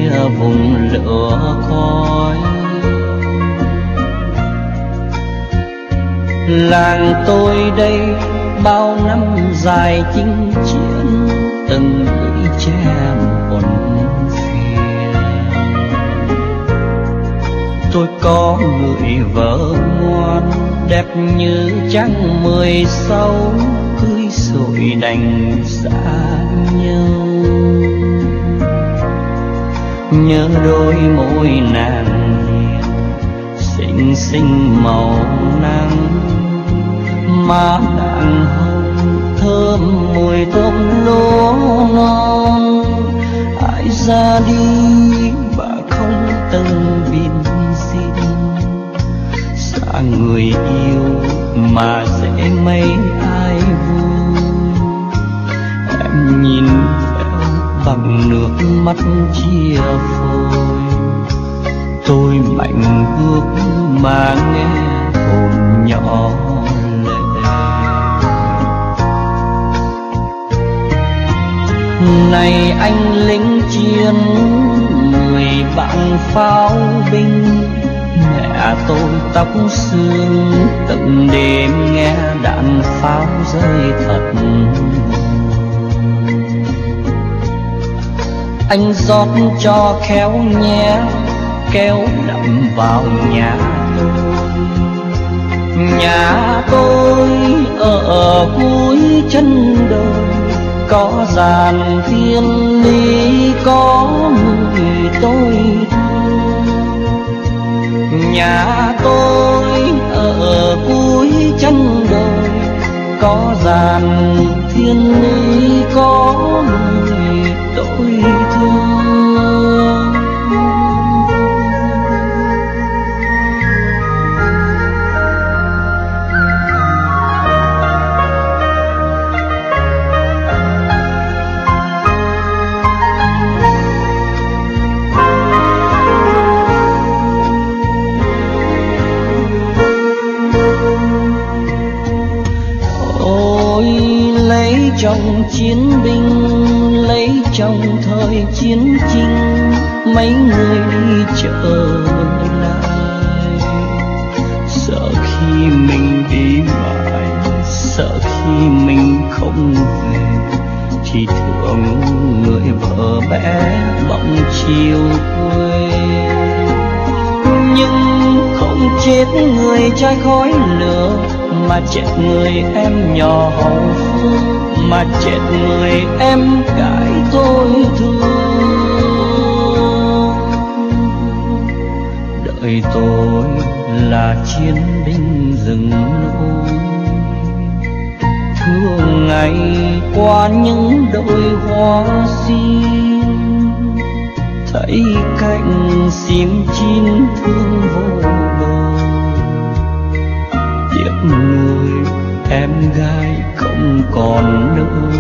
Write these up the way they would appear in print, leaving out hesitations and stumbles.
kia vùng lửa khói. Làng tôi đây bao năm dài chinh chiến, từng lũy tre muộn phiền. Tôi có người vợ ngoan, đẹp như trăng 16, cưới rồi đành xa nhau. Nhớ đôi môi nàng hiền, xinh xinh màu nắng, má nàng hồng thơm mùi thơm lúa non. Ai ra đi bà không từng bin xin, xa người yêu mà dễ mấy ai vui. Em nhìn em bằng nước mắt chia phôi, tôi mạnh bước mà nghe hồn nhỏ lệ. Này anh lính chiến, người bạn pháo binh, mẹ tôi tóc xương từng đêm nghe đạn pháo rơi thật. Anh rót cho khéo nhé, kéo đậm vào nhà tôi. Nhà tôi ở cuối chân đồi, có dàn thiên lý có người tôi thương. Nhà tôi ở cuối chân đồi, có dàn thiên lý có người tôi thương. Chồng chiến binh lấy chồng thời chiến tranh, mấy người đi chợ lại. Sợ khi mình đi mãi, sợ khi mình không về, thì thương người vợ bé bỗng chiều quê. Nhưng không chết người trai khói lửa, mà chết người em nhỏ hậu phương, mà chết người em gái tôi thương. Đời tôi là chiến binh rừng núi, thương ngày qua những đôi hoa xin, thấy cánh sim chín thương vô bờ. Tiếc nuôi em gái không còn nữa,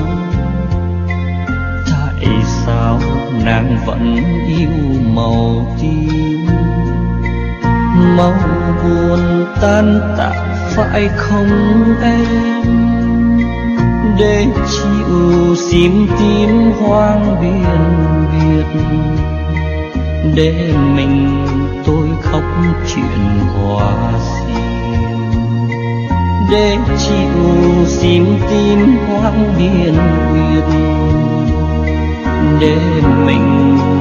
tại sao nàng vẫn yêu màu tím. Màu buồn tan tạ phải không em, để chịu sim tím hoang biên biệt. Để mình tôi khóc chuyện hoa sim, để chịu sim tím hoang biên biệt. Để mình